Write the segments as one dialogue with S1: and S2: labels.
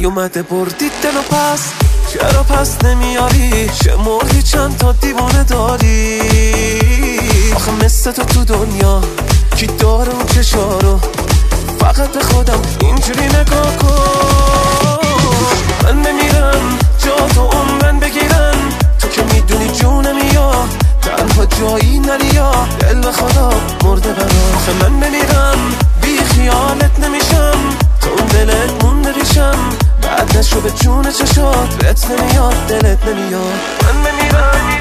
S1: نیومده بردید دلو پس، چرا پس نمیاری؟ چه مردی چند تا دیوانه داری؟ آخه مثل تو دنیا کی داره اون چشارو؟ فقط به خودم اینجوری نگاه کن. من نمیرم جا تو عمرن بگیرن، تو که میدونی جونمی یا تنها جایی نری یا دل به خدا مرده برا. آخه من نمیرم بی خیالت نمیشم، تو اون دلت مونده ریشم، بعد نشو به جون چشات بهت نمیاد دلت نمیاد. من نمیرم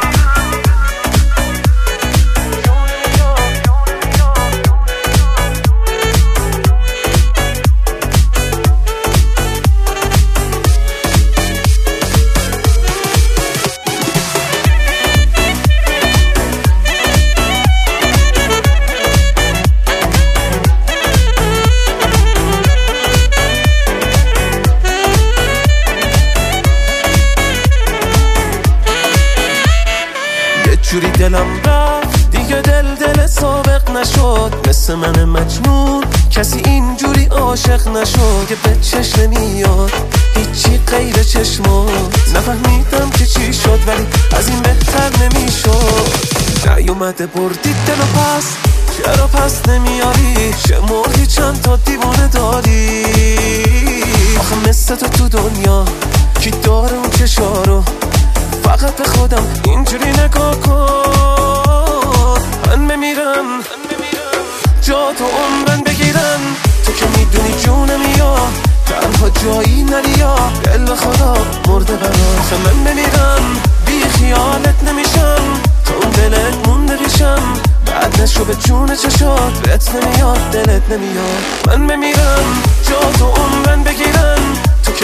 S1: جوری دلم رفت دیگه دل سابق نشد، مثل من مجنون کسی اینجوری عاشق نشد که به چشم نمیاد هیچی غیر چشمات. نفهمیدم که چی شد ولی از این بهتر نمیشد. نیومده بردید دلو پس، چرا پس نمیاری؟ چه مردی چند تا دیوانه داری؟ آخه مثل تو دنیا کی داره اون چشارو؟ فقط به خودم اینجوری نگاه کن. من بمیرم جا تو عمرن بگیرن، تو که میدونی جونمی یا تنها جایی نری یا دل به خدا مرده برا. من بمیرم بی خیالت نمیشم، تو اون دلت مونده ریشم، بعد نشو به جون چشات بهت نمیاد دلت نمیاد. من بمیرم جا تو عمرن بگیرن، تو